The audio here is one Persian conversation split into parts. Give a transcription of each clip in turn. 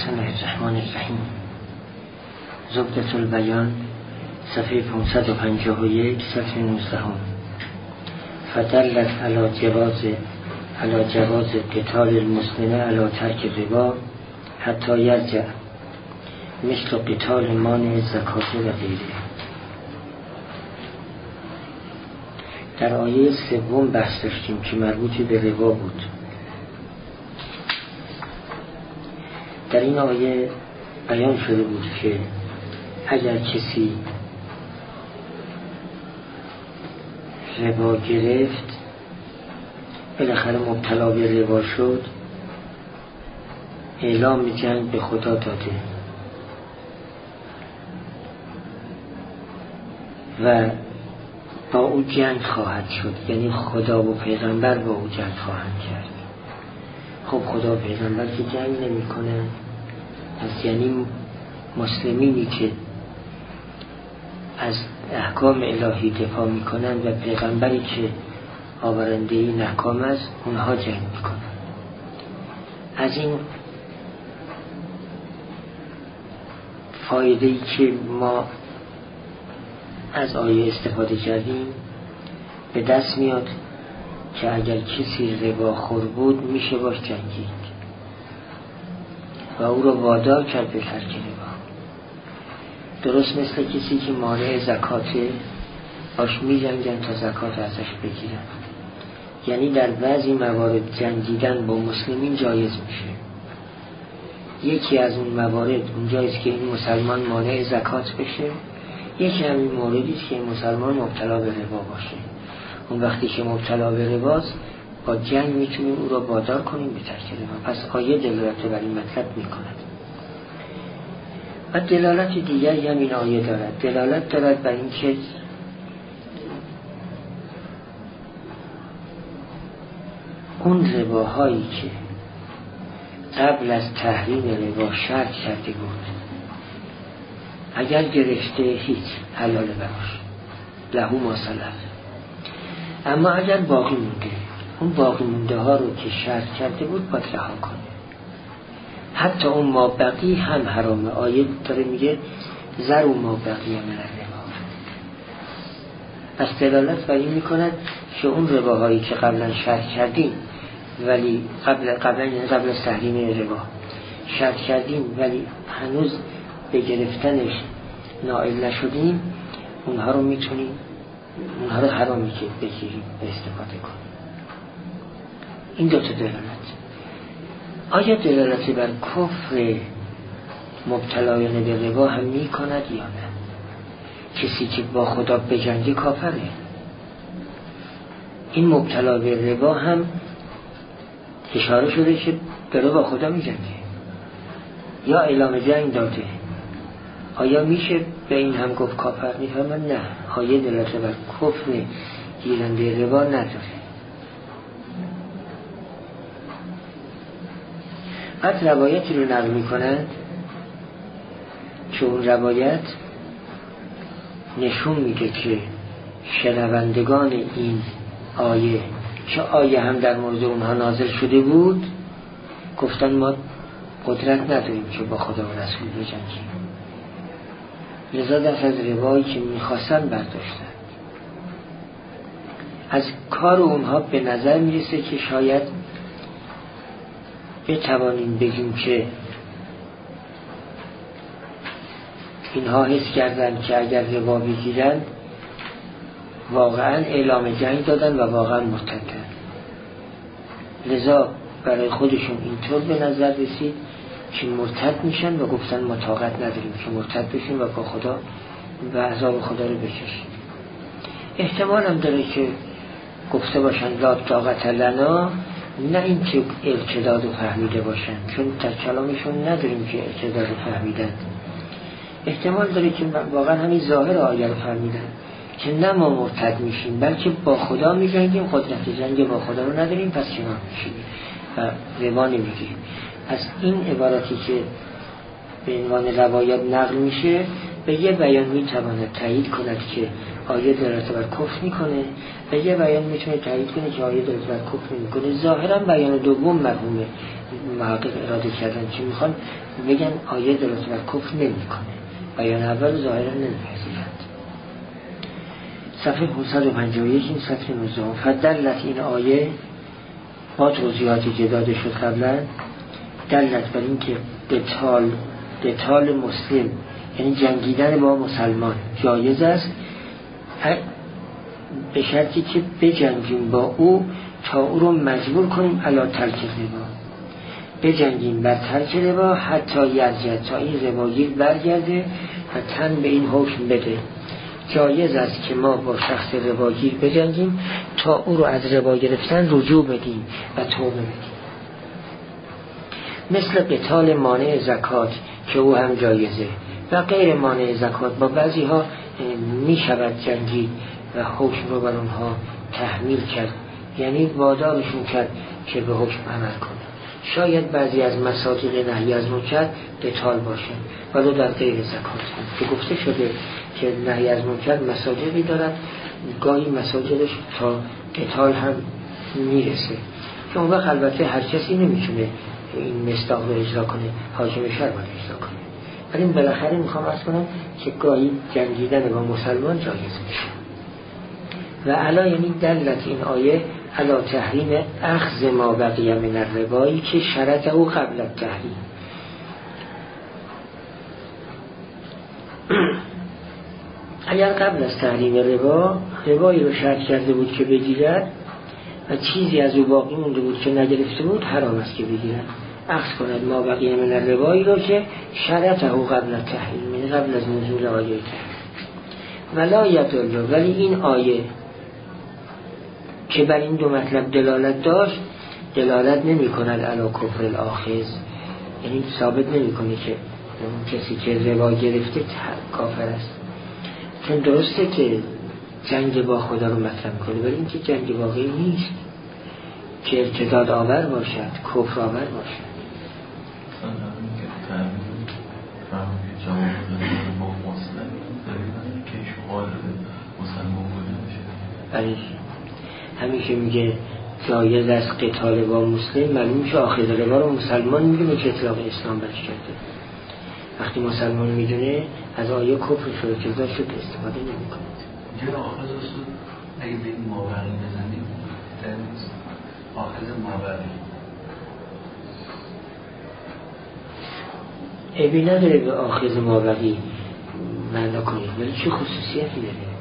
بسم الله الرحمن الرحیم. زبدة البیان صفحه 551 صفحه 19. فدلت على جواز قتال المسلمین على ترک الربا حتی یرجع مثل قتال مانع زکات و غیره. در آیه سوم بحث داشتیم که مربوط به ربا بود. در این آیه بیان شده بود که اگر کسی ربا گرفت، بالاخره مبتلا به ربا شد، اعلام جنگ به خدا داده و با او جنگ خواهد شد، یعنی خدا و پیغمبر با او جنگ خواهند کرد. خب خدا و پیغمبر که جنگ نمی کنن، پس یعنی مسلمینی که از احکام الهی دفاع می کنن و پیغمبری که آورنده این احکام است، اونها جنگ می کنن. از این فایده‌ای که ما از آیه استفاده کردیم به دست میاد که اگر کسی ربا خور بود میشه باش جنگید و او رو وادار کرد به ترک ربا. درست مثل کسی که مانع زکاته، باش میجنگن تا زکات ازش بگیرن. یعنی در بعضی موارد جنگیدن با مسلمین جایز میشه. یکی از اون موارد اونجاییست که این مسلمان مانع زکات بشه، یکی همین موردیست که این مسلمان مبتلا به ربا باشه. اون وقتی که مبتلا به رباست، با جنگ میتونیم او را وادار کنیم به ترک ربا. پس آیه دلالت بر این مطلب میکند. و دلالت دیگری هم این آیه دارد. دلالت دارد بر این که اون رباهایی که قبل از تحریم ربا شرط کرده بود، اگر گرفته هیچ حلال براش، لهو ما سلف. اما اگر باقی مونده، اون باقی مونده ها رو که شرط کرده بود باید رها کنه. حتی اون ما بقی هم حرامه. آیه داره میگه زر و ما بقی من الربا. پس دلالت بر این میکند که اون رباهایی که قبلا شرط کردیم ولی قبل از تحریم ربا شرط کردیم ولی هنوز به گرفتنش نائل نشدیم، اونها رو میتونیم، اونها رو حرامی که بگیریم به استفاده کنیم. این دو تا دلالت. آیا دلالت بر کفر مبتلایان به ربا هم میکند یا نه؟ کسی که با خدا بجنگه کافره. این مبتلا به ربا هم اشاره شده که داره با خدا میجنگه یا اعلام جنگ داده. آیا میشه به این هم گفت کافر؟ میفهمن نه. آیه دلالت بر کفر گیرنده ربا نداره. بعد روایتی رو نقل میکنند که اون روایت نشون میده که شنوندگان این آیه که آیه هم در مورد اونها نازل شده بود، گفتن ما قدرت نداریم که با خدا و رسول بجنگیم. لذا دست از روایی که میخواستن برداشتن. از کار اونها به نظر میرسه که شاید بتوانیم بگیم که اینها حس کردن که اگر ربا بگیرن واقعا اعلام جنگ دادن و واقعا مرتدن. لذا برای خودشون اینطور به نظر رسید که مرتد میشن و گفتن ما طاقت نداریم که مرتد بشیم و با خدا و عذاب خدا رو بکشیم. احتمال هم داره که گفته باشن لا طاقت لنا، نه این که ارتداد و فهمیده باشن، چون در کلامشون نداریم که ارتداد و فهمیدن. احتمال داره که واقعا همین ظاهر آیه رو فهمیدن که نه ما مرتد میشیم بلکه با خدا میجنگیم، قدرت جنگ با خدا رو نداریم، پس کنار میشیم و ربا نمیگیریم. از این عبارتی که به عنوان روایات نقل میشه به یه بیان میتواند تایید کند که آیه دلالت بر کفر میکنه، به یه بیان میتونه تایید کنه که آیه دلالت بر کفر نمیکنه. ظاهرا بیان دوم مفهومه، محقق اراده کردن چی میخوان بگن آیه دلالت بر کفر نمیکنه، بیان اول ظاهرا نمیپذیرند. صفحه 551 این سطر 19. فدلت این آیه با توضیحاتی که داده شد قبلا دلت بر این که قتال مسلم یعنی جنگیدن با مسلمان جایز است به شرطی که بجنگیم با او تا او رو مجبور کنیم علی ترک ربا، بجنگیم بر ترک ربا حتی یرجع تا این رباگیر برگرده و تن به این حکم بده. جایز است که ما با شخص رباگیر بجنگیم تا او رو از ربا گرفتن رجوع بدیم و توبه بدیم. مثل قتال مانع زکات که او هم جایزه و غیر مانع زکات با بعضی ها می شود جنگی و حکم رو بر اونها تحمیل کرد، یعنی وادارشون کرد که به حکم عمل کنه. شاید بعضی از مصادیق نهی از منکر قتال باشه ولو در غیر زکات که گفته شده که نهی از منکر مصادیقی دارد، گاهی مصادیقش تا قتال هم میرسه که اون وقت البته هر کسی نمیتونه این مصداق رو اجرا کنه، حاکم شهر باید اجرا کنه، ولی بالاخره میخوام عرض کنم که گاهی جنگیدن با مسلمان جایز میشه. و علا یعنی دلت این آیه علا تحریم اخذ ما بقیه من الربایی که شرط او قبل التحریم. اگر قبل از تحریم ربایی رو شرط کرده بود که بگیرد و چیزی از او باقی مونده بود که نگرفته بود، حرام است که بگیرد. اخذ کند ما بقیه من الربایی رو که شرط او قبل التحریم، یعنی قبل از نزول آیه تحریم. ولا یدل، ولی این آیه که بر این دو مطلب دلالت داشت دلالت نمی کند علی کفر الاخذ، یعنی ثابت نمی کنه که اون کسی که ربا گرفته کافر است، چون درسته که جنگ با خدا رو مطرح کنه ولی این که جنگ واقعی نیست که ارتداد آور باشد، کفر آور باشد. همیشه میگه جایز از قتال با مسلم، معلوم میشه آخذ ربا رو مسلمان میدونه که اطلاق اسلام برش کرده. وقتی مسلمان میدونه از آیه کفر شده که داشت استفاده نمیکنه. اینجا آخذ رسول اگه به این مابقی بزنیم آخذ مابقی عیبی نداره به آخذ مابقی معنا کنید، ولی چه خصوصیتی داره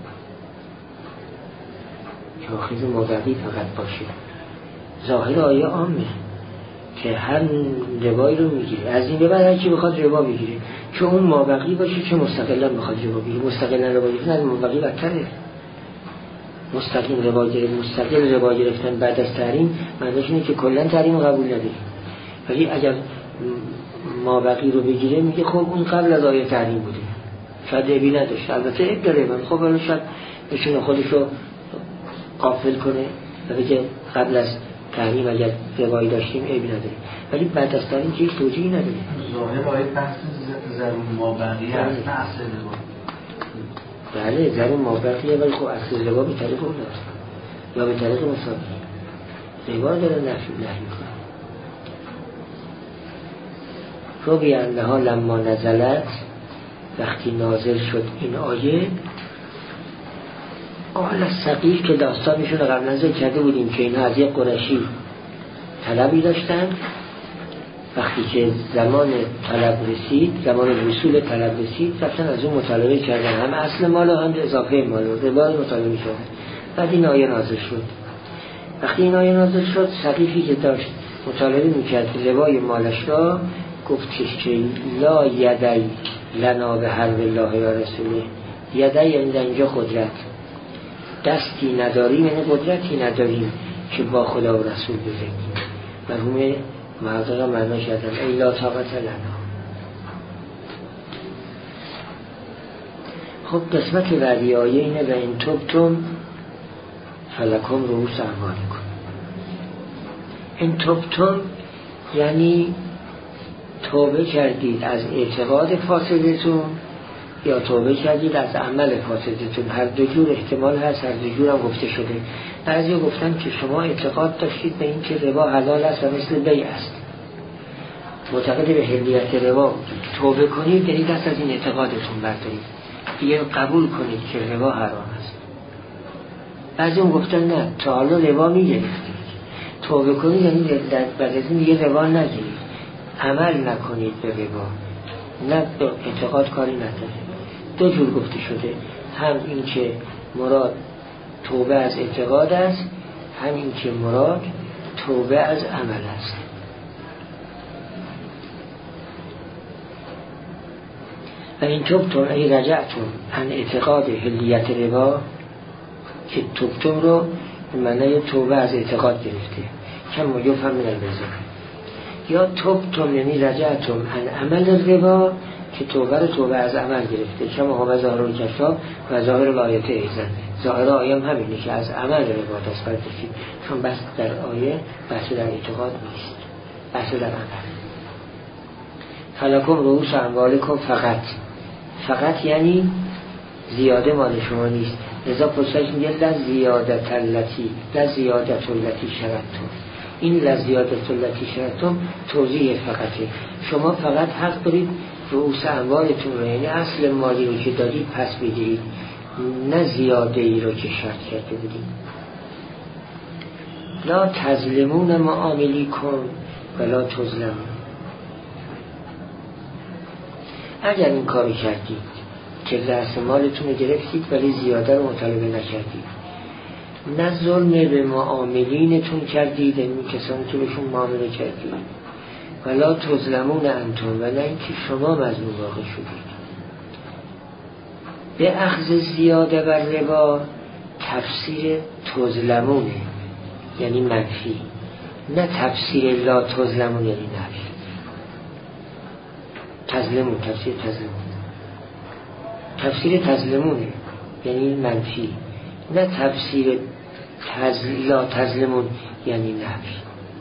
که آخذ مابقی فقط باشه؟ ظاهر آیه عامه که هر ربایی رو میگیره، از این به بعد هر کی بخواد ربا بگیره که اون مابقی باشه که مستقلا بخواد ربا بگیره. مستقلا ربا گرفتن از مابقی بدتره. مستقیم ربا گرفتن، مستقل ربا گرفتن بعد از تحریم معنیش اینه که کلا تحریم قبول نداره، ولی اگر مابقی رو بگیره میگه خب اون قبل از آیه تحریم بوده، شاید عیبی نداشت، البته عیب داره، من خب ولی شاید بشونه خودشو غافل کنه و بگه قبل از تحریم اگر روایی داشتیم عیبی نداره، ولی بعد از تحریم که هیچ توجیهی نداره. ظاهر آیه بحث ضرور مابقی است نه اصل ربا. بله ضرور مابقیه، ولی خب اصل ربا به طریق اون دارست یا به طریق مسابقه ربا داره نفی کنه. رو بیانده ها لما نزلت، وقتی نازل شد این آیه، آل ثقیف که داستانشون رو قبلا ذکر کرده بودیم که اینها از یک قریشی طلبی داشتن، وقتی که زمان طلب رسید، زمان وصول طلب رسید، رفتن از اون مطالبه کردن، هم اصل مال و هم اضافه مال و ربای مطالبه کردن. بعد این آیه نازل شد. وقتی این آیه نازل شد، ثقیفی که داشت مطالبه میکرد ربای مالش را، گفتش که لا یدی لنا به حرب الله و رسوله. یدی یعنی در اینجا قدرت، دستی نداریم یعنی قدرتی نداریم که با خدا و رسول بجنگیم. مرحوم محقق معنا کردن ای لا طاقت لنا. خب قسمت بعدی آیه اینه و این تبتم فلکم رؤوس اموالکم. این تبتم یعنی توبه کردید از اعتقاد فاسدتون یا توبه کردید از عمل فاسدتون. هر دو جور احتمال هست، هر دو جور هم گفته شده. بعضی گفتن که شما اعتقاد داشتید به این که ربا حلال است و مثل بیع است، معتقد به حلیت ربا توبه کنید یعنی دست از این اعتقادتون بردارید دیگه قبول کنید که ربا حرام است. بعضی هم گفتن نه تا حالا ربا میگرفتید، توبه کنید یعنی بعد از این دیگه ربا نگیرید، عمل نکنید به ربا، نه اعتقاد کاری نداره. دو جور گفته شده، هم این که مراد توبه از اعتقاد است، هم این که مراد توبه از عمل است. و این توبتون ای رجعتون عن اعتقاد حلیت ربا، که توبتون رو معنی توبه از اعتقاد گرفته، کم یفهم من البزار. یا توبتون یعنی رجعتون عن عمل ربا، که توبه رو توبه از عمل گرفته، کم ها و ظاهر و کشاف و ظاهر الآیت ایزن. ظاهر آیه هم همینه که از عمل ربا دست برداشتیم، چون بحث در آیه بحث در اعتقاد نیست، بحث در عمل. فلکم رؤوس اموالکم فقط یعنی زیاده مال شما نیست. لذا پرسش میگه لزیادت التی شرطتم. این لزیادت التی شرطتم توضیح فقطه. شما فقط حق دارید رؤوس اموالتون رو، یعنی اصل مالی رو که دارید پس بگیرید، نه زیاده ای رو که شرط کرده بودید. لا تظلمون معاملیکم ولا تظلمون. اگر این کاری کردید که رأس مالتون رو گرفتید ولی زیاده رو مطالبه نکردید، نه ظلم به معاملینتون کردید، این کسانی که بهشون معامله کردید، ولا تظلمون انتم، و نه اینکه شما مظلوم واقع شدید. به اخذ زیاده بر ربا تفسیر تظلمونه یعنی منفی، نه تفسیر لا تظلمون یعنی نفی. تفسیر تظلمونه یعنی منفی، نه تفسیر لا تظلمون یعنی نفی.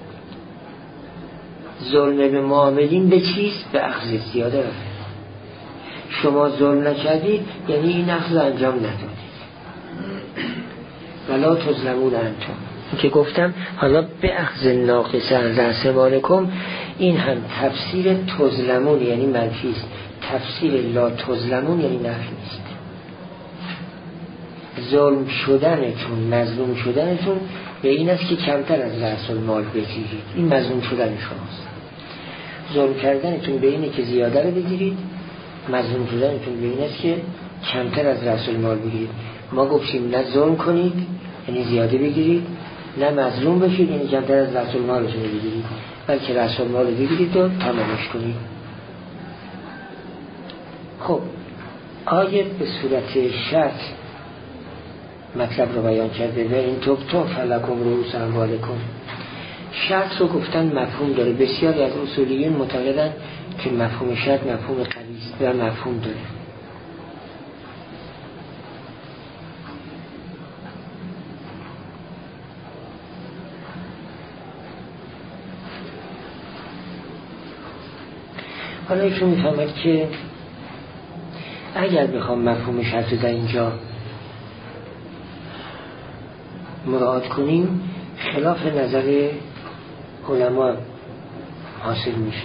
ظلم به معاملین به چیست؟ به اخذ زیاده رفت. شما ظلم نکردید یعنی این اخذ انجام ندادید. ولا تظلمون انتم که گفتم حالا به اخذ ناقص از رأس مالکم، این هم تفسیر تظلمون یعنی منفی است، تفسیر لا تظلمون یعنی نفی است. ظلم شدنتون، مظلوم شدنتون به این است که کمتر از رأس المال بگیرید، این مظلوم شدن شماست. ظلم کردنتون به اینه که زیاده رو بگیرید، مظلوم شدنتون به این است که کمتر از رأس المال بگیرید. ما گفتیم نه ظلم کنید یعنی زیاده بگیرید، نه مظلوم بشید یعنی کمتر از رأس المالتون بگیرید، بلکه رأس المال رو بگیرید و تمامش کنید. خب آیه به صورت شرط مطلب رو بیان کرده و این توبتون فلکم رؤوس اموالکم. شرط رو گفتن مفهوم داره. بسیاری از اصولیین معتقدن که مفهوم شرط مفهوم قوی است و مفهوم داره. حالا ایشون میفهمد که اگر بخوام مفهوم شرط در اینجا مراعات کنیم، خلاف نظر علما حاصل میشه.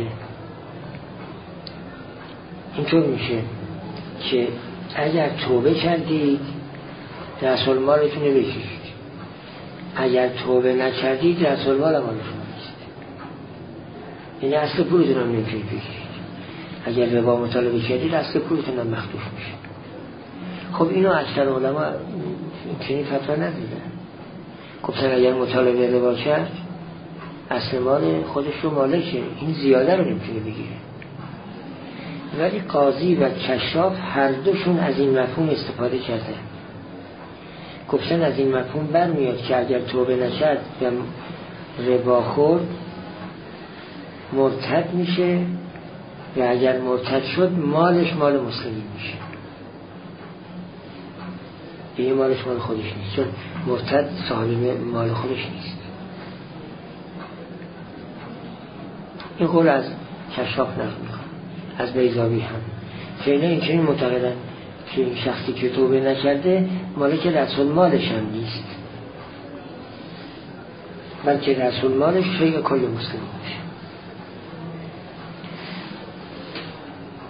اینطور میشه که اگر توبه کردید رأس المالتون رو بگیرید، اگر توبه نکردید رأس المال مال شما نیست، یعنی اصل پولتون هم نمیتونید بگیرید. اگر ربا مطالبه کردید اصل پولتون هم مخدوش میشه. خب اینو اکثر علما چنین فتوا ندیدن، گفتن اگر مطالبه ربا کرد اصل مال خودش رو مالشه، این زیاده رو نمیتونه بگیره. ولی قاضی و کشاف هر دوشون از این مفهوم استفاده کرده، گفتن از این مفهوم برمیاد که اگر توبه نکرد و ربا خورد مرتد میشه، و اگر مرتد شد مالش مال مسلمین میشه، دیگه مالش مال خودش نیست، چون مرتد صاحب مال خودش نیست. این قول از کشاف نقل میکنه، از بیضاوی هم، که اینا اینچنین معتقدن که این شخصی که توبه نکرده مالک رسول مالش هم نیست، بلکه رسول مالش شیء کل مسلم میشه.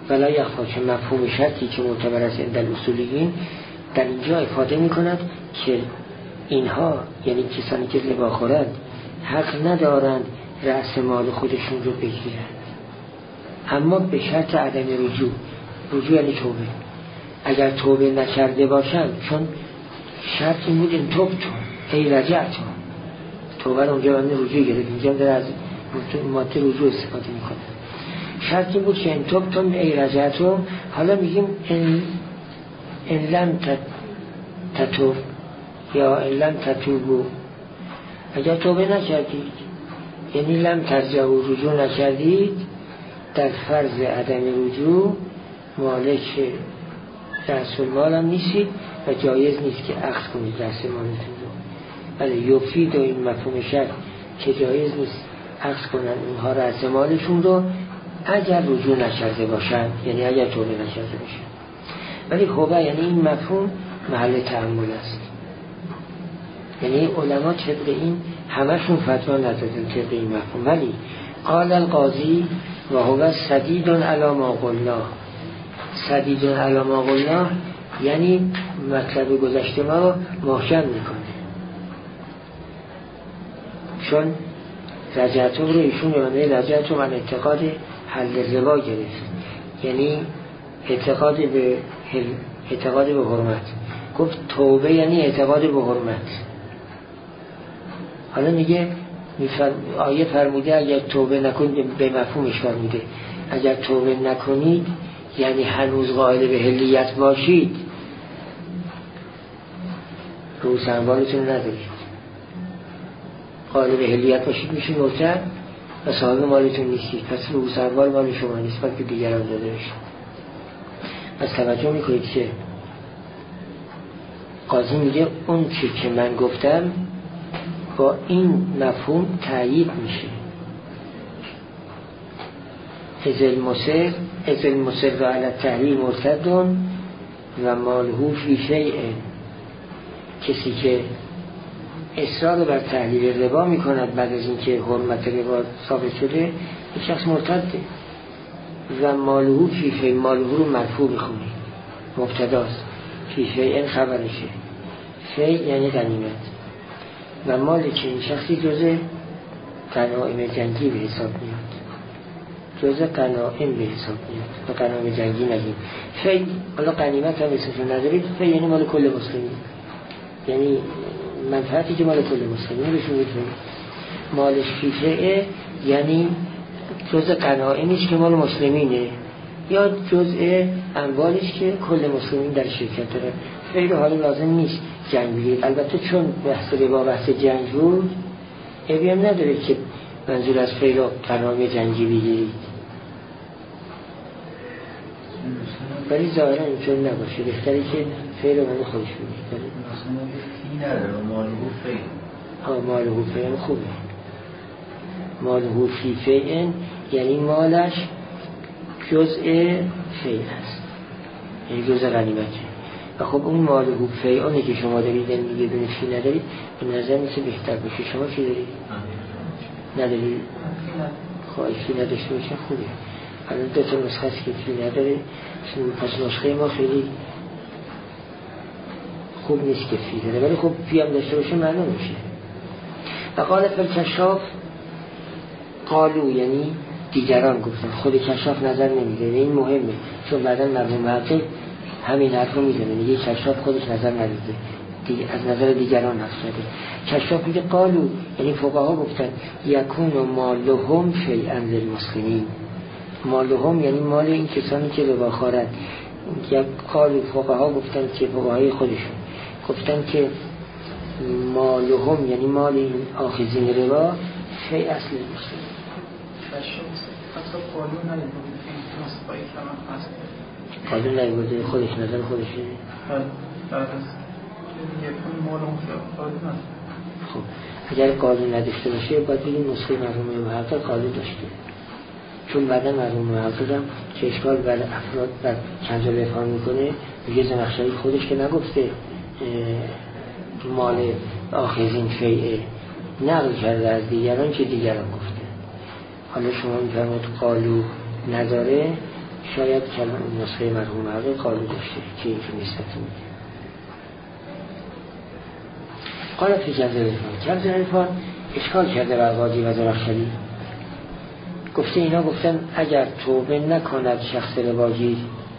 ولا یخفا که مفهوم شرطی که معتبر است عند الاصولیین در اینجا افاده میکند که اینها یعنی کسانی که ربا خورند حق ندارند رأس مال خودشون رو بگیرند، اما به شرط عدم رجوع یعنی توبه. اگر توبه نکرده باشند، چون شرط این بود این توبتون ای رجعتون، توبه اونجا باید رجوع گرفت، اینجا در از ماده رجوع استفاده میکنه. شرط این بود که این توبتون ای رجعتون. حالا میگیم این لم تتوب یا این لم تتوبو، اگر توبه نکردید یعنی لم ترجعوا رجوع نکردید، در فرض عدم رجوع مالک رأس المال هم نیستید و جایز نیست که اخذ کنید رأس مالتون رو. ولی یفید و این مفهوم شرط که جایز نیست اخذ کنن اونها رأس مالشون رو اگر رجوع نکرده باشن، یعنی اگر توبه نکرده باشن. ولی خوبه یعنی این مفهوم محل تأمل است، یعنی علما طبق این همشون فتوا ندادن طبق این مفهوم. ولی قال القاضی و هو سدید علی ما قلنا، سدید علی ما قلنا یعنی مطلب گذشته ما رو محکم میکنه، چون رجعتم رو ایشون یعنی رجعتم من اعتقاد حل ربا گرفت، یعنی اعتقاد به حرمت. گفت توبه یعنی اعتقاد به حرمت. حالا میگه آیه فرموده اگر توبه نکنید، به مفهومش فرموده اگر توبه نکنید یعنی هنوز قائل به حلیت باشید، رؤوس اموالتون ندارید. قائل به حلیت باشید میشه مرتد و صاحب مالتون نیستید، پس رؤوس اموال مال شما نیست، باید به دیگران داده بشه. پس توجه میکنید که قاضی میگه اون چی که من گفتم با این مفهوم تأیید میشه. از المصر علی التحریم مرتد و ماله فی شیء، کسی که اصرار بر تحلیل ربا میکند بعد از اینکه حرمت ربا ثابت شده، این شخص مرتده. و ماله فی شیء، ماله رو مرفوع بخونی، مبتداست، فی شیء خبرشه، شیء یعنی غنیمت. و مالی که این شخصی جزء غنایم جنگی به حساب میاد، جزء غنایم به حساب میاد و غنایم جنگی نگیم. فی حالا غنیمت هم اسمشون ندارید، فی یعنی مال کل مسلمین، یعنی منفعتی که مال کل مسلمین بهشون میتونید. مالش فیفه یعنی جزء غنایمش که مال مسلمینه یا جزء اموالش که کل مسلمین در شرکت داره. فی رو حالا لازم نیست جنگ بگیرید، البته چون بحث ربا بحث جنگ بود عیبی هم نداره که منظور از فی رو غنایم جنگی بگیرید، ولی ظاهرا اینطور نباشه، بهتره که فی رو من خودش بگیرید. مثلا فی نداره ماله فی، ماله فی هم خوبه. ماله فی فی یعنی مالش جزء فی هست، یعنی جزء غنیمته. و خب اون ماله فی اونی که شما دارید یه دونه فی ندارید، به نظر میشه بهتر باشه. شما چی دارید؟ ندارید؟ خواهی فی نداشته باشه خوبه. الان دو تا نسخه هست که فی نداره، پس نسخه ما خیلی خوب نیست که فی داره، ولی خب فی هم داشته باشه معلوم میشه. و قال فالکشاف قالو یعنی دیگران گفتن، خود کشاف نظر نمیده. این مهمه چون بعدا مرحوم حقیق همین حرف رو میزنه، میگه کشاف خودش نظر ندیده، از نظر دیگران حرف زده. کشاف میگه قالو یعنی فقها گفتن یکون مالهم شیئا للمسلمین. مالهم یعنی مال این کسانی که ربا خورند. یک قالو فقها گفتن که فقهای خودشون گفتن که مالهم یعنی مال این آخذین ربا شیء اصل مسلمین. قانون نگوده خودش نظر خودشه. خب اگر قانون نداشته باشه باید بگیم نسخه مرحوم محقق قانون داشته، چون بعدا مرحوم محقق هم که اشکال بر افراد بر کنزل افهام میکنه میگه زمخشری خودش که نگفته مال آخذین فیعه، نقل کرده از دیگران که دیگران گفته. حالا شما میفرمایید قالو نداره شاید کلمه نسخه مرحوم عقل قالو داشته که این که نسبت میده. قال فی کنز العرفان اشکال کرده بر قاضی و زمخشری، گفته اینا گفتن اگر توبه نکند شخص رباجی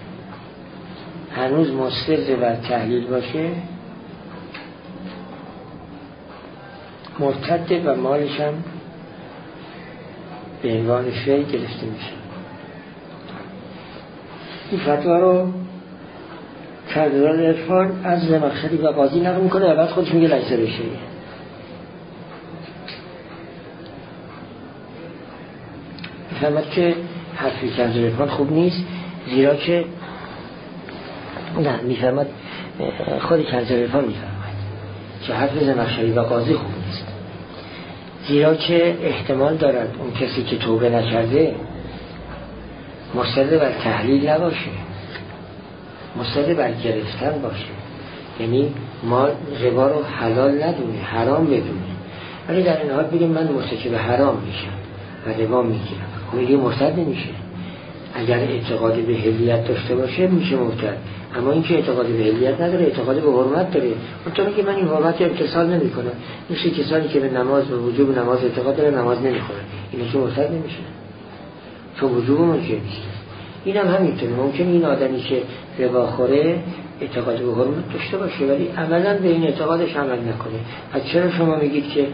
هنوز مصر بر تحلیل باشه مرتده و مالش هم به عنوان فی گرفته میشه. این فتوا رو کردران عرفان از زمخشری و قاضی نقل میکنه و بعد خودش میگه لیسه بشه. میفهمد که حرفی کردران عرفان خوب نیست، زیرا که نه میفهمد خود کردران عرفان میفهمد که حرف زمخشری و قاضی خوب نیست، زیرا که احتمال دارد اون کسی که توبه نکرده مصر بر تحلیل نباشه، مصر بر گرفتن باشه، یعنی ما ربا رو حلال ندونه، حرام بدونه، ولی در این حال بگیم من مرتکب حرام میشم و ربا میگیرم، خب این مرتد نمیشه. اگر اعتقاد به حلیت داشته باشه میشه مرتد، اما این که اعتقاد به حلیت نداره، اعتقاد به حرمت داره، اون میگه من این حرمت رو امتثال نمیکنم، میشه کسانی که به نماز و وجوب نماز اعتقاد داره نماز نمیخوره، اینا که مرتد نمیشه چون وجوب ممکن نیست. این هم همینطوره، ممکن این آدمی که ربا خوره اعتقاد به حرمت داشته باشه ولی عملا به این اعتقادش عمل نکنه. پس چرا شما میگید که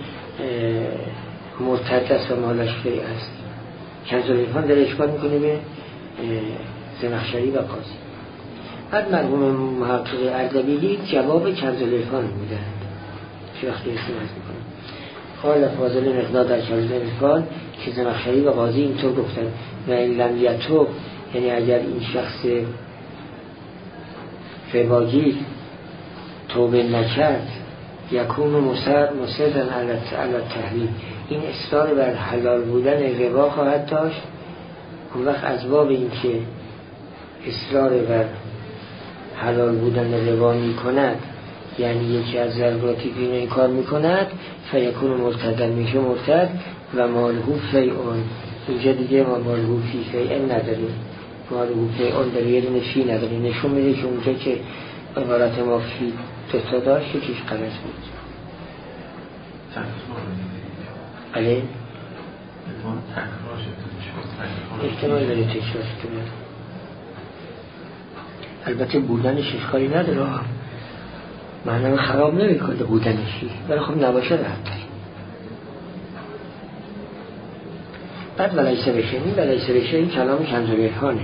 مرتد است و مالش فی است؟ کنز العرفان داره اشکال میکنه به زمخشری و قاضی. بعد مرحوم محقق اردبیلی جواب کنز العرفان میدهند چه وقتی استفاده میکنه. قال فاضل مقدار در کنز العرفان که زمخشری و قاضی اینطور گفتن و این لم یتوب، یعنی اگر این شخص رباگیر توبه نکرد یکون مصرن علی تحلیل، این اصرار بر حلال بودن ربا خواهد داشت. اون وقت از باب این که اصرار بر حلال بودن ربا می کند یعنی یکی از ضرورات دین این کار می کند فیکون مرتدن میشه مرتد و مالهو فیعون. اینجا دیگه ما مالهو فی فیعن نداریم، مالهو فیعون در یه دونه فی نداریم، نشون میده که اونجا که عبارت ما فی دوتا داشت یکیش غلط بود. بله احتمال داره تکرار شده، البته بودنش اشکالی نداره، معنی خراب نمیکنه بودنشی، ولی خب نباشه راحت تر. بعد ولیسه بشه، این ولیسه بشه این کلام کنز العرفانه،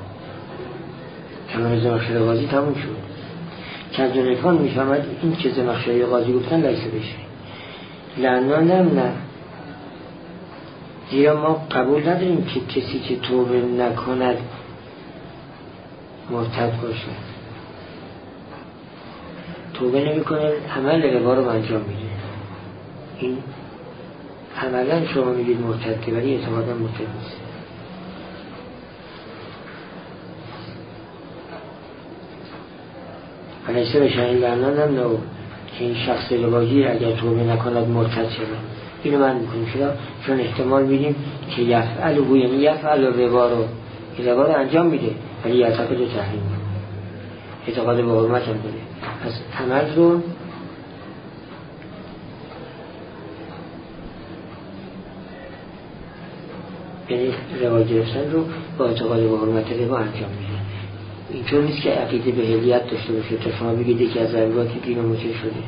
کلام زمخشری قاضی تموم شد. کنز العرفان میفهمد این که زمخشری قاضی گفتن لیسه بشه لعنانم نه، زیرا ما قبول نداریم که کسی که توبه نکند مرتد باشه. توبه نمیکنه عمل ربا رو انجام میده، این عملا شما میگید مرتده ولی اعتقادا مرتد نیست. ولیسه بشن این لعنان هم نو که این شخص رباگیر اگر توبه نکند مرتد شده، اینو من میکنیم چون احتمال میدیم که یفعل و یعنی یفعل ربا رو انجام میده ولی یعتقد تحریم، اعتقاد به حرمت هم داره. پس عمل رو یعنی روا گرفتن رو با اعتقاد به حرمت ربا انجام میده. اینطور نیست که عقیده به حلیت داشته باشه تا شما بگید یکی از ضرورات دین مچه شده.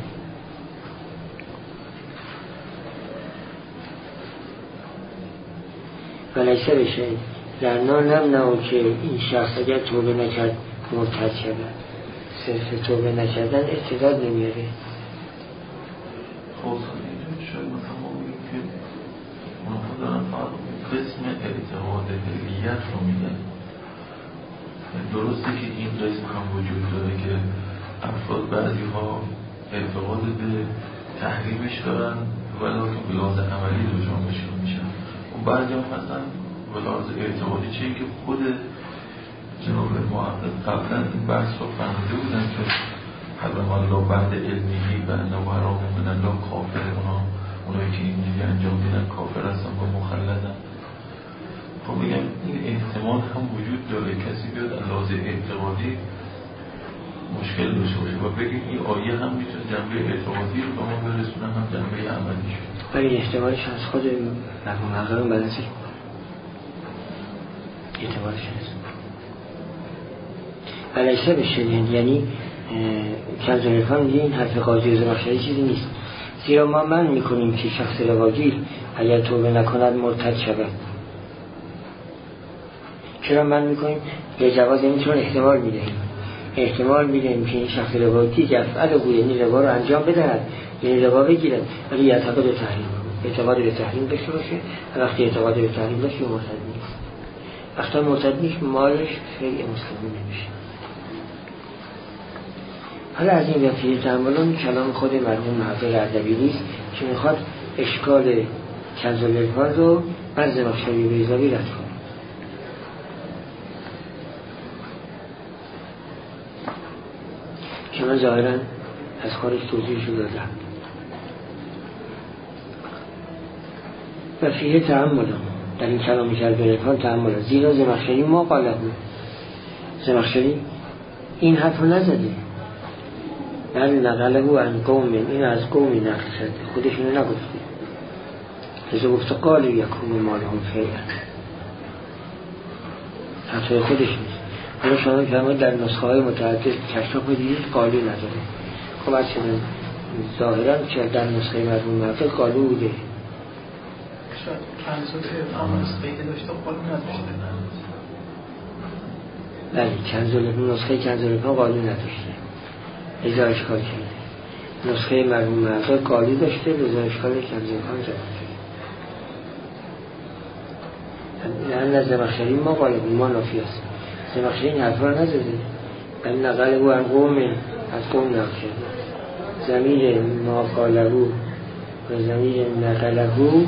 ولیسه بشه لعنانم نه که این شخص اگر توبه نکرد مرتد شده، صرف توبه نکردن اعتقاد نمیاره. خب شاید مثلا ما بگیم که اونها دارن فقط قسم اعتقاد حلیت رو میدن. درسته که این قسم هم وجود داره که افراد بعضی ها اعتقاد به تحریمش دارن ولی که بلحاظ عملی دچار مشکل میشن. و بعضی ها مثلا بلحاظ اعتقادی چیه که خود جناب محقق قبلا این بحث رو فهمیده بودن که حرم الله بعد علمیهی و انه حرام من الله کافر، اونایی که این دیگه انجام میدن کافر هستن و مخلدن. خب بگم این احتمال هم وجود داره کسی بیاد اندازه اعتقادی مشکل داشته باشه و بگیم این آیه هم میتونه جنبه اعتقادی رو به ما برسونه هم جنبه عملی شد، ولی احتمالش از خود مرحوم حقیقی بلنسه احتمالش هست علیسه بشه. یعنی کنزالفان میگه این حرف قاضی زمخشری چیزی نیست، زیرا ما من میکنیم که شخص رواجی اگر توبه نکند مرتد شود. چرا من میکنیم؟ یه جواز میتون احتمال میدهیم که این شخص رواجی که افعال بود یعنی روا رو انجام بدهد یعنی روا بگیرد ولی اعتقاد به تحریم اعتقاد به تحریم داشته باشه. وقتی اعتقاد به تحریم داشته مرتد نیست. وقتی مرتد نیست مالش خیلی مسلمی نمیشه. حالا از این وقتی تعاملون کلام خود مرحوم محقق اردبیلی نیست که میخواد اشکال کنزالفان رو بر زمخشری بیضاوی رد کنه. که من ظاهرا از خارج توضیحشو دادم. و فیه تعاملون در این کلام کنزالفان تعاملون، زیرا زمخشری ما قاله بود، زمخشری این حرف رو نزده بل نقله او عن قوم، این از قومی نقل شده خودشونو نگفته. لذا گفته قال یکون مالهم فیعن حتی خودش نیست. حالا شما فرمود در نسخه های متعدد کشف دیدید قالو نداره. خب از چنین ظاهرا که در نسخه مرحوم محقق قالو بوده. شاید کنزالفان نسخه‌ای که داشته قالو نداشته. بله کنزالفان نسخه کنزالفان قالو نداشته ازا اشکال کرده. نسخه مرحوم محقق قالو داشته ازا اشکال کنزالفان کرده. لأن زمخشری ما قاله ما نافی است. زمخشری این حرف را نزده بل نقل او عن قوم از قوم نقل شده. ضمیر ما قاله او و ضمیر نقله او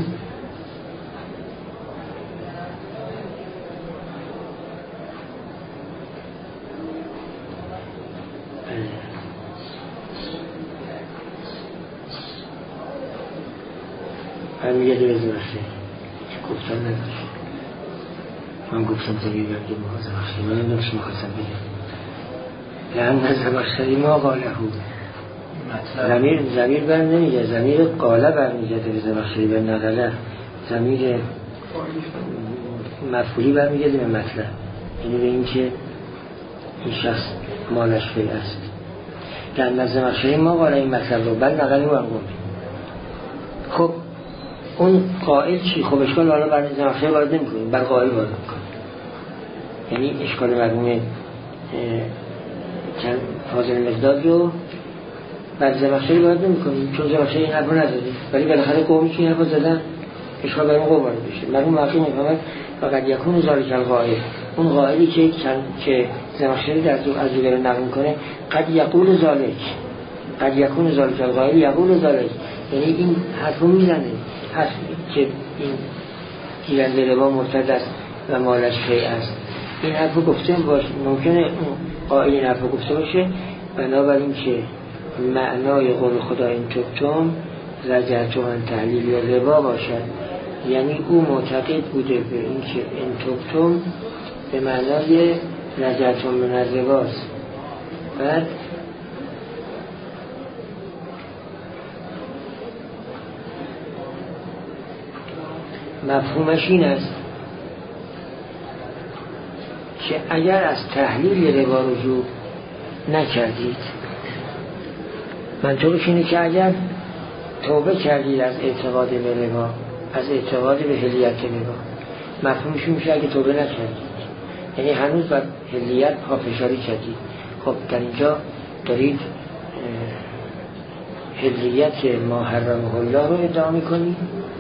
برمیگه به زمخشری گفتن نداشت. من گفتم زمین برگه ما زمخشری من نمیدونم شما خواستم بگم لأن زمخشری ما قاله زمیر بر نمیگه، زمیر قاله برمیگه به زمخشری بر نقله، زمیر مفعولی برمیگه به مطلب، یعنی به این که این شخص مالش فی است. لأن زمخشری ما قاله این مطلب رو بل نقله و انگومه. خب اون قائل چی؟ خب اشکال حالا بر زمخشری وارد نمی کنیم، بر قائل وارد میکنیم. یعنی اشکال مرحوم فاضل مقداد رو بر زمخشری وارد نمی کنیم چون زمخشری این حرف رو نزده، ولی بالاخره قومی که این حرف رو زدن اشکال برای قوم وارد بشه. مرحوم محقق میفهمد فقط یکون ذالک القائل، اون قائلی که زمخشری در از دیگر نقل کنه قد یقول ذالک، قد یکون ذالک القائل یقول ذالک، یعنی این حرف رو میزنه هست که این گیرنده ربا مرتد است و مالش فی است. این حرف رو گفته باشه، ممکنه اون قائل این حرف رو گفته باشه بنابراین که معنای قول خدا این توبتم رجعتم عن تحلیل یا ربا باشد، یعنی او معتقد بوده به این که این توبتم به معنای رجعتم من الرباست. بعد مفهومش این است که اگر از تحلیل ربا رجوع نکردید، منطقش اینه که اگر توبه کردید از اعتقاد به ربا، از اعتقاد به حلیت ربا، مفهومش میشه اگه توبه نکردید یعنی هنوز بر حلیت پافشاری کردید. خب در اینجا دارید حلیت ما حرمه الله رو ادعا میکنید،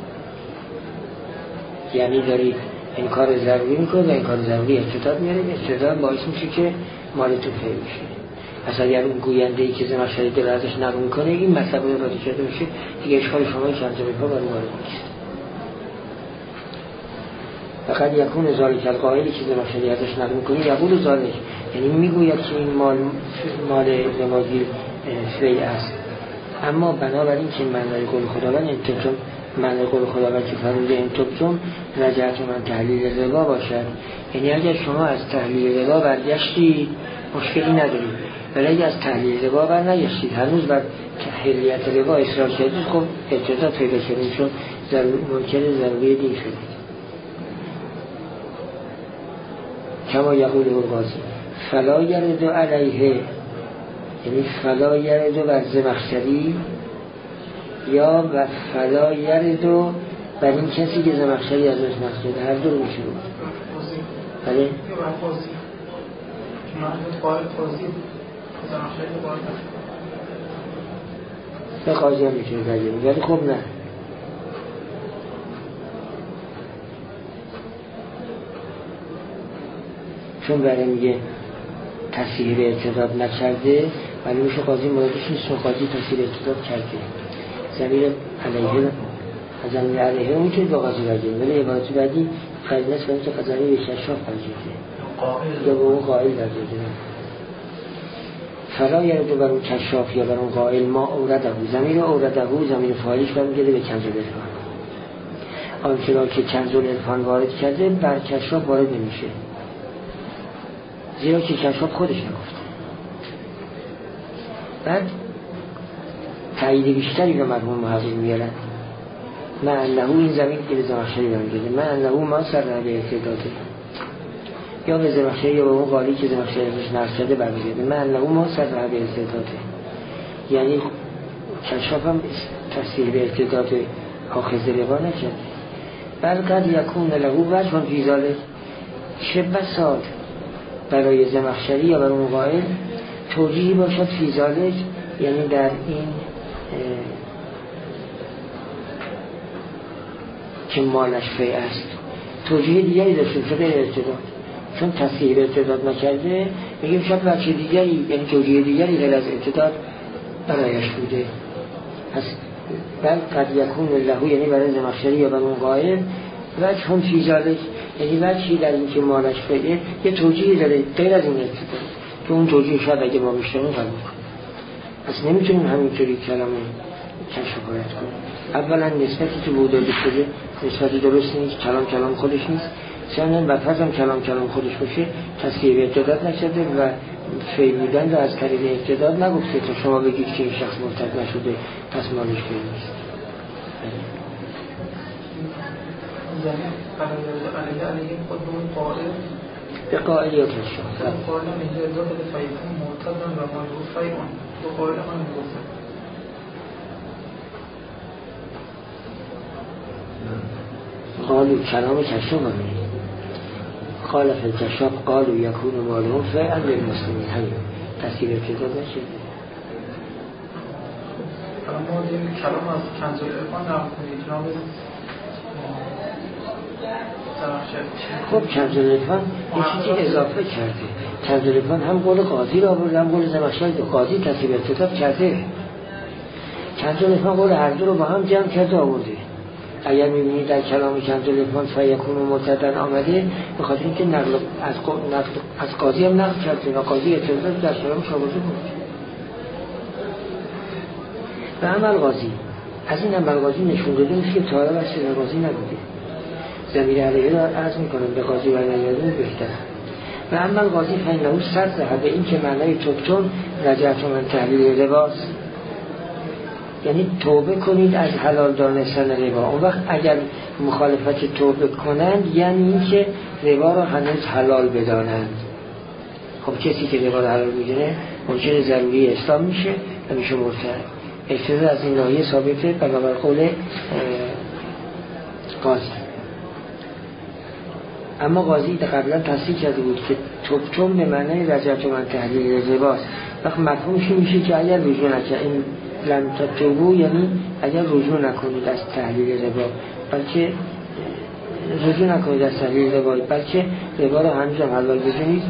یعنی دارید این کار ضروری میکنه و این کار ضروری استعداد میاره، استعداد باعث میشه که مال تو فی بشه. اصلا اگر اون گوینده ای که زمخشری دل ازش نقل میکنه این مطلب رو اراده کرده باشه دیگه اشکال شما کنزالفان برای وارد نیست. فقط یکون ذالک القائلی که زمخشری ازش نقل میکنه یقول ذالک، یعنی میگوید که این مال رواگیر فی است، اما بنابراین که معنای قول خداوند انتقام معنی قول خداوند که فرموده این تبتم رجعتم من تحلیل ربا باشد، یعنی اگر شما از تحلیل ربا برگشتید مشکلی ندارید، ولی اگر از تحلیل ربا برنگشتید هنوز بر حلیت ربا اصرار کردید، خب ارتداد پیدا کردید، چون منکر ضروری دین شدید. کما یقول القاضی فلا یرد علیه، یعنی فلا یرد بر زمخشری، یا و فلا یرد بر این کسی که زمخشری ازش نقصد، هر دو میشه بود. بله؟ یا بر قاضی محمود قائل قاضی زمخشری قائل به قاضی هم میتونه بگیریم، ولی خب نه. چون برای میگه تصحیح ارتداد نکرده، ولی میشه قاضی موردش نیست، چون قاضی تصحیح ارتداد کرده. زمین علیه رو میتونید با قاضی بگیریم، ولی عبارتی بعدی قرینه است که قضایی به کشاف برگرده یا به اون قائل برگرده. فلا یرد بر اون کشاف یا بر اون قائل ما اورده، زمین اورده زمین فاعلش برمیگرده به کنز العرفان. آنچنان که کنز العرفان وارد کرده بر کشاف وارد نمیشه، زیرا که کشاف خودش نگفته. بعد تایید بیشتری رو مرحوم محقق میارن، من انه این زمین که به زمخشری برمیگرده، من انه ما سر به ارتداده، یا به زمخشری یا به اون قالی که زمخشری ازش نقص کرده برمیگرده، من انه ما سر به ارتداده. یعنی کشاف هم تصحیح به ارتداد آخذ ربا نکرده. بل قد یکون له وجه فی ذلک، چه بساط برای زمخشری یا برای اون قائل توجیهی باشد فی ذلک، یعنی در این که مالش فی است توجیه دیگری داشته شده ارتداد، چون تصحیح ارتداد نکرده میگیم شاید بچه دیگری، یعنی توجیه دیگری غیر از ارتداد برایش بوده. پس بل قد یکون له، یعنی برای زمخشری یا برای اون قائل وجه هم فی ذلک، یعنی وجهی در این که مالش فیه یه توجیهی داره غیر از این ارتداد، که اون توجیه شاید اگه ما بشترون قبول کنیم. پس نمیتونیم همینطوری کلام کشف باید کنیم. اولا نسبتی که بوده شده نسبتی درست نیست، کلام خودش نیست. ثانیا بفرضم کلام خودش باشه تصحیح ارتداد نشده و فی بودن رو از طریق ارتداد نگفته تا شما بگید که این شخص مرتد نشده پس مالش فی نیست. علیه خود به قائل به قائل یا کشف قائل میگه ارتداد به فیکون مرتدن و مالو فیکون به قائل هم میگفته. قالو کلام کشف هم میگه قال فی الکشاف قالو یکون مالهم فیئا للمسلمین، همین تصحیح ارتداد نشده. ما دیم کلام از کنز العرفان نقل کنید جناب خب کنز العرفان یه چیزی اضافه کرده. کنز العرفان هم قول قاضی را برده هم قول زمخشری، قاضی تصحیح ارتداد کرده، کنز العرفان قول هر دو رو با هم جمع کرده آورده. اگر میبینید در کلام کنز العرفان فیکون و مرتدن آمده به خاطر اینکه نقل از قاضی هم نقل کرده و قاضی ارتداد در کلامش آورده بود. و عمل قاضی از این عمل قاضی نشون داده میشه که طالب از شده قاضی نبوده. ضمیر علیه را عرض میکنم به قاضی و نمیادون بهتر. و عمل قاضی فینهو سر به این که معنای تبتم رجعتم من تحلیل رباست، یعنی توبه کنید از حلال دانستن ربا. اون وقت اگر مخالفت توبه کنند یعنی این که ربا را هنوز حلال بدانند. خب کسی که ربا را حلال میدونه ممکنه ضروری اسلام میشه و میشه مرتد. ارتداد از این ناحیه ثابته بنابر قول قاضی. اما قاضی قبلا تصریح کرده بود که تبتم به معنی رجعت من تحلیل رباست. وقت مفهومش میشه که اگر رجوع نکنید، این لم تتوبوا یعنی اگر رجوع نکنید از تحلیل ربا، بلکه رجوع نکنید از تحلیل ربا، بلکه ربا را هنوز هم حلال بدونید،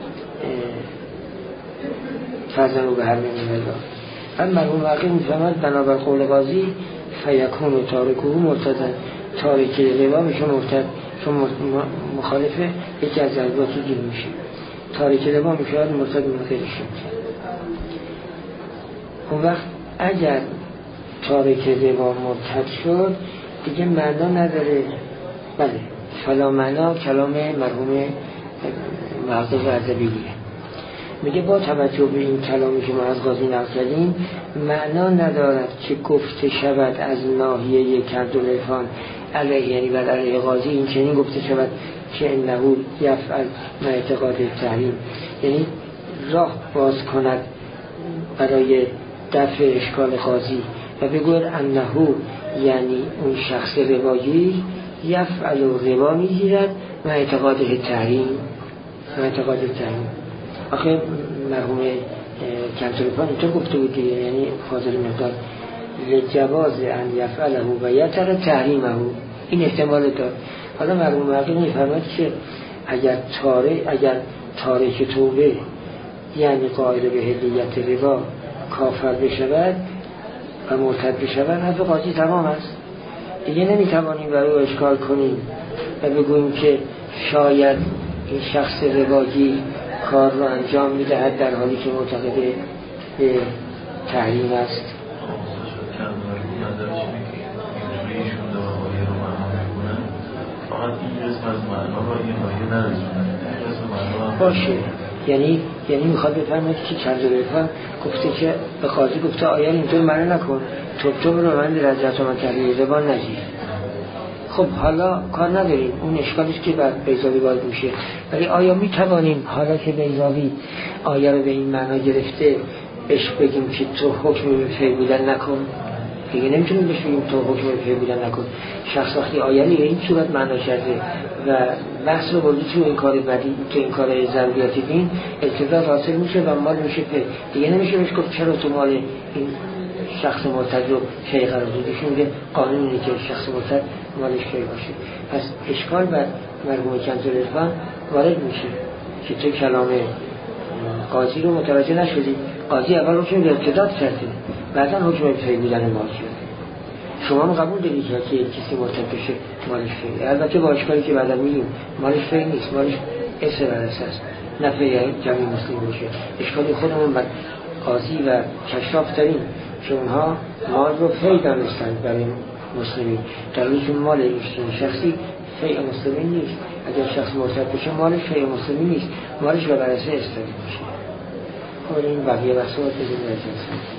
فرزن رو به هر نمی ربا. اما مرحوم واقعی میفهمد بنابر قول قاضی فیکون و تارکوه مرتدن، تارک ربا میشه مرتد، چون مخالفه یکی از ضربات دین میشه. تارک ربا میشه مرتد منقل شد. اون وقت اگر تارک ربا مرتد شد دیگه معنا نداره. بله فلا معنا کلام مرحوم محقق عزبیه. میگه با توجه به این کلامی که ما از قاضی نقل کردیم معنا ندارد که گفته شود از ناحیه کنزالعرفان علیه، یعنی بر علیه قاضی این چنین گفته شود که انه یفعل ما اعتقاد تحریم، یعنی راه باز کند برای دفع اشکال قاضی و بگوید انه یعنی اون شخص روایی یفعل و روا میگیرد ما اعتقاد تحریم. آخه مرحوم کنزالعرفان اینطور گفته بود یعنی فاضل مقدار لجواز ان یفعله و یتر تحریمه، این احتمال داد. حالا مرحوم محقق میفرماید که اگر تارک توبه یعنی قائل به حلیت ربا کافر بشود و مرتد بشود حرف قاضی تمام است دیگه. نمیتوانیم برای او اشکال کنیم و بگوییم که شاید این شخص ربایی کار رو انجام میدهد در حالی که معتقد به تحریم است. باشه یعنی میخواد بفرماید که کنزالعرفان گفته که به قاضی گفته آیا اینطور منو نکن، تو رو من رضایت و من تحریم زبان نگیر. خب حالا کار نداریم، اون اشکالیست که بر بیضاوی وارد میشه، ولی آیا میتوانیم حالا که بیضاوی آیه رو به این معنا گرفته بهش بگیم که تو حکم به فعل بودن نکن؟ دیگه نمیتونیم بهش بگیم تو حکم به فعل بودن نکن. شخص وقتی آیه رو این صورت معنا کرده و بحث رو برده تو این کار بدی، تو این کار ضروریات دین، ابتدا حاصل میشه و مال میشه فعل. دیگه نمیشه بهش گفت چرا تو مال این شخص مرتد رو فعل قرار دادی. میگه قانون اینه که شخص مرتد مالش فعل باشه. پس اشکال بر مرحوم کنزالعرفان وارد میشه که تو کلام قاضی رو متوجه نشدی. قاضی اول حکم به ارتداد کرده، بعدا حکم به فعل بودن مال کرده. شما هم قبول دارید که کسی مرتد بشه مالش فعل، البته با اشکالی که بعدا میگیم مالش فعل نیست، مالش اسم ورثه است، نه فعل جمعی مسلم باشه. اشکالی خودمون بر قاضی و کشاف داریم که اونها مال رو فعل دانستند برای مسلمین، در حالی که مال این شخصی فعل مسلمین نیست. اگر شخص مرتد بشه مالش فعل مسلمین نیست، مالش به ورثه استفاده میشه. این بقیه بحثات بدون اجازه.